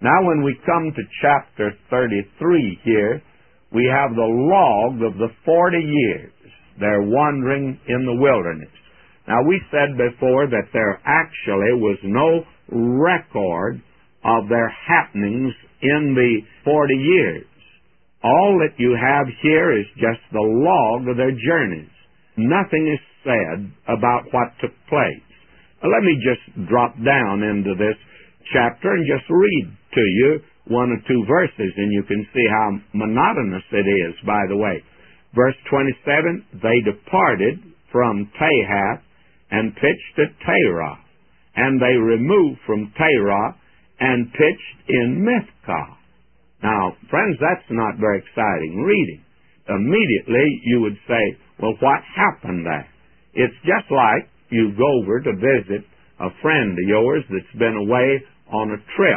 Now when we come to chapter 33 here, we have the log of the 40 years. They're wandering in the wilderness. Now we said before that there actually was no record of their happenings in the 40 years. All that you have here is just the log of their journeys. Nothing is said about what took place. Let me just drop down into this chapter and just read to you one or two verses, and you can see how monotonous it is, by the way. Verse 27, they departed from Tahath and pitched at Terah, and they removed from Terah and pitched in Mithkah. Now, friends, that's not very exciting reading. Immediately, you would say, well, what happened there? It's just like you go over to visit a friend of yours that's been away on a trip,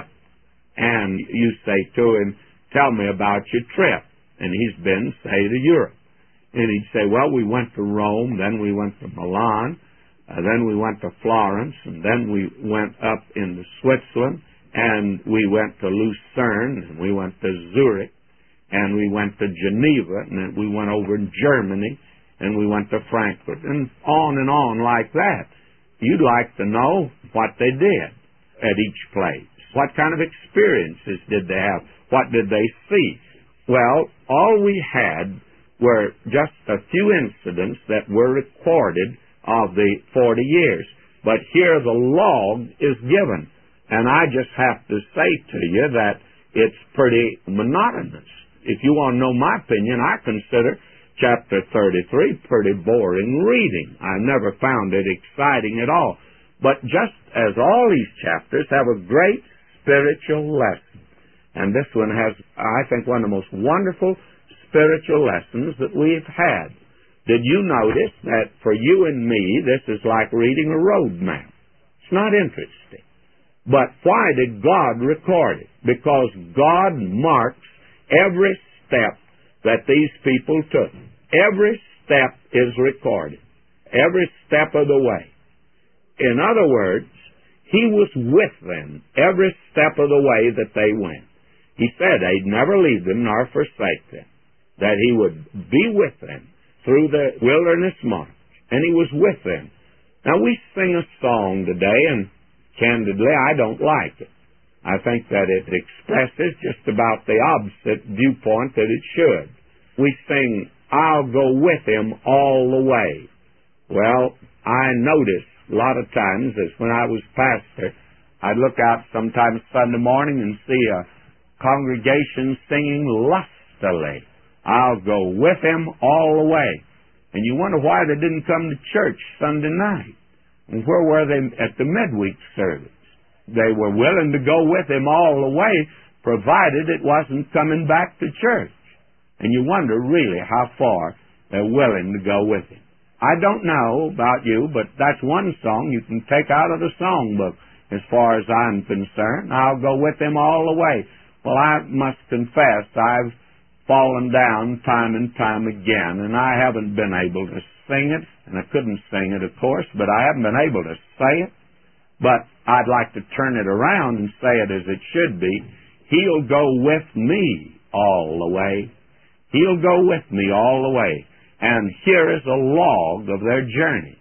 and you say to him, tell me about your trip. And he's been, say, to Europe. And he'd say, well, we went to Rome, then we went to Milan, then we went to Florence, and then we went up into Switzerland, and we went to Lucerne, and we went to Zurich, and we went to Geneva, and then we went over in Germany, and we went to Frankfurt, and on like that. You'd like to know what they did at each place. What kind of experiences did they have? What did they see? Well, all we had were just a few incidents that were recorded of the 40 years. But here the log is given. And I just have to say to you that it's pretty monotonous. If you want to know my opinion, I consider chapter 33 pretty boring reading. I never found it exciting at all. But just as all these chapters have a great spiritual lesson, and this one has, I think, one of the most wonderful spiritual lessons that we've had. Did you notice that for you and me, this is like reading a road map? It's not interesting. But why did God record it? Because God marks every step that these people took. Every step is recorded. Every step of the way. In other words, He was with them every step of the way that they went. He said He'd never leave them nor forsake them, that He would be with them through the wilderness march, and He was with them. Now, we sing a song today, and candidly, I don't like it. I think that it expresses just about the opposite viewpoint that it should. We sing, I'll go with Him all the way. Well, I notice a lot of times, as when I was pastor, I'd look out sometimes Sunday morning and see a congregation singing lustily, I'll go with Him all the way. And you wonder why they didn't come to church Sunday night. And where were they at the midweek service? They were willing to go with Him all the way, provided it wasn't coming back to church. And you wonder really how far they're willing to go with Him. I don't know about you, but that's one song you can take out of the songbook as far as I'm concerned. I'll go with Him all the way. Well, I must confess I've fallen down time and time again, and I haven't been able to sing it, and I couldn't sing it, of course, but I haven't been able to say it. But I'd like to turn it around and say it as it should be. He'll go with me all the way. He'll go with me all the way. And here is a log of their journey.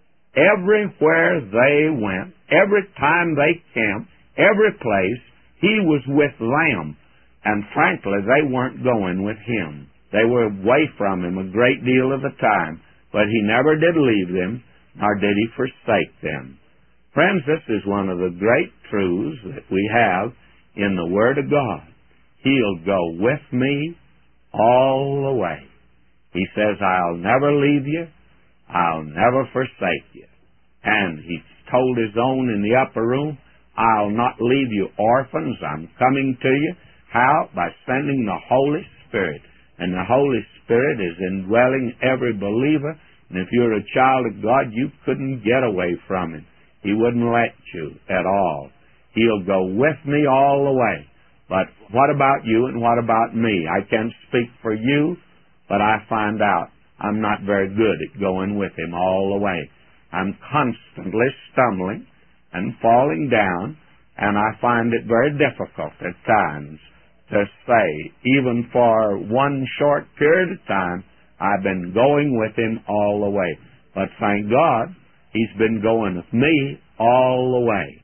Everywhere they went, every time they camped, every place, He was with them. And frankly, they weren't going with Him. They were away from Him a great deal of the time. But He never did leave them, nor did He forsake them. Friends, this is one of the great truths that we have in the Word of God. He'll go with me all the way. He says, I'll never leave you. I'll never forsake you. And He told His own in the upper room, I'll not leave you orphans. I'm coming to you. How? By sending the Holy Spirit. And the Holy Spirit is indwelling every believer. And if you're a child of God, you couldn't get away from Him. He wouldn't let you at all. He'll go with me all the way. But what about you and what about me? I can't speak for you, but I find out I'm not very good at going with Him all the way. I'm constantly stumbling and falling down and I find it very difficult at times to say, even for one short period of time, I've been going with Him all the way. But thank God, He's been going with me all the way.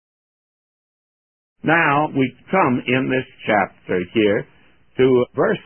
Now, we come in this chapter here to verse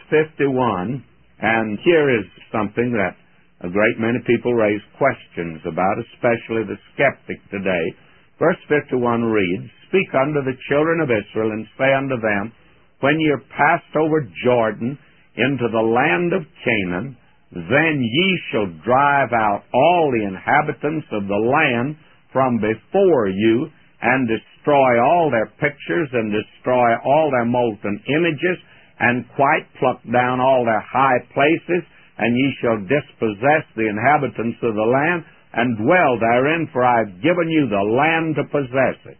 51, and here is something that a great many people raise questions about, especially the skeptic today. Verse 51 reads, "Speak unto the children of Israel, and say unto them, When ye are passed over Jordan into the land of Canaan, then ye shall drive out all the inhabitants of the land from before you, and destroy all their pictures, and destroy all their molten images, and quite pluck down all their high places, and ye shall dispossess the inhabitants of the land, and dwell therein, for I have given you the land to possess it."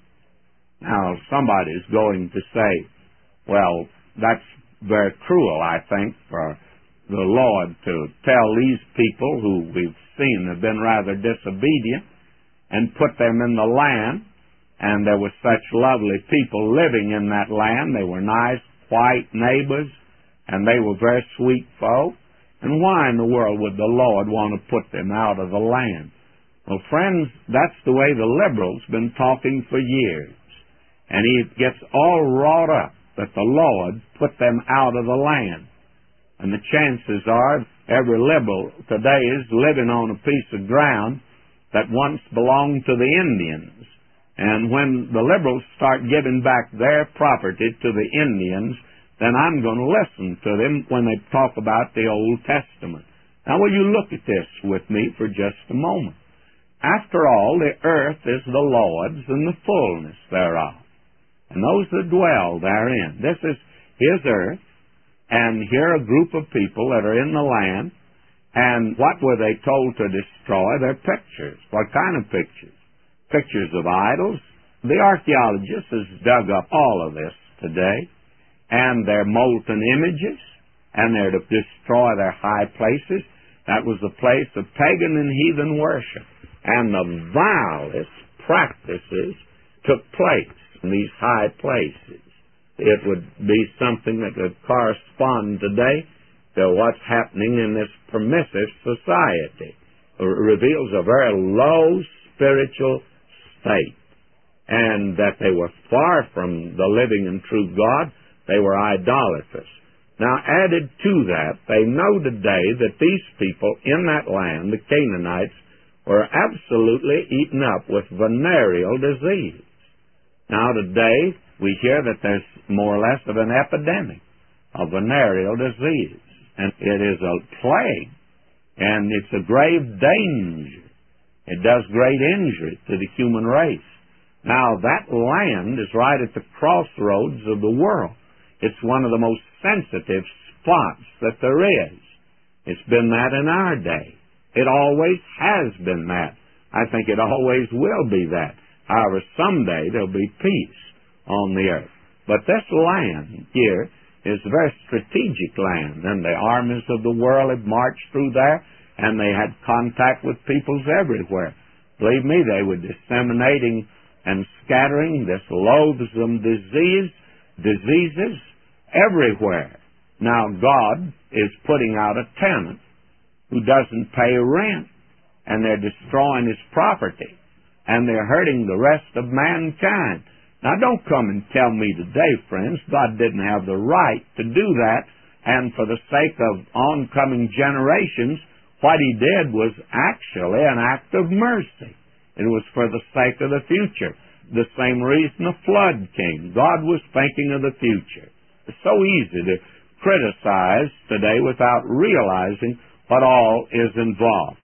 Now, somebody's going to say, well, that's very cruel, I think, for the Lord to tell these people, who we've seen have been rather disobedient, and put them in the land, and there were such lovely people living in that land. They were nice, white neighbors, and they were very sweet folk. And why in the world would the Lord want to put them out of the land? Well, friends, that's the way the liberal's been talking for years. And he gets all wrought up that the Lord put them out of the land. And the chances are every liberal today is living on a piece of ground that once belonged to the Indians. And when the liberals start giving back their property to the Indians, then I'm going to listen to them when they talk about the Old Testament. Now, will you look at this with me for just a moment? After all, the earth is the Lord's and the fullness thereof, and those that dwell therein. This is His earth, and here are a group of people that are in the land, and what were they told to destroy? Their pictures. What kind of pictures? Pictures of idols. The archaeologist has dug up all of this today, and their molten images, and they're to destroy their high places. That was the place of pagan and heathen worship, and the vilest practices took place in these high places. It would be something that would correspond today to what's happening in this permissive society. It reveals a very low spiritual state, and that they were far from the living and true God. They were idolatrous. Now, added to that, they know today that these people in that land, the Canaanites, were absolutely eaten up with venereal disease. Now, today, we hear that there's more or less of an epidemic of venereal disease, and it is a plague, and it's a grave danger. It does great injury to the human race. Now, that land is right at the crossroads of the world. It's one of the most sensitive spots that there is. It's been that in our day. It always has been that. I think it always will be that. However, someday there'll be peace on the earth. But this land here is a very strategic land, and the armies of the world have marched through there, and they had contact with peoples everywhere. Believe me, they were disseminating and scattering this loathsome diseases everywhere. Now, God is putting out a tenant who doesn't pay rent, and they're destroying his property, and they're hurting the rest of mankind. Now, don't come and tell me today, friends, God didn't have the right to do that, and for the sake of oncoming generations, what He did was actually an act of mercy. It was for the sake of the future. The same reason the flood came. God was thinking of the future. It's so easy to criticize today without realizing what all is involved.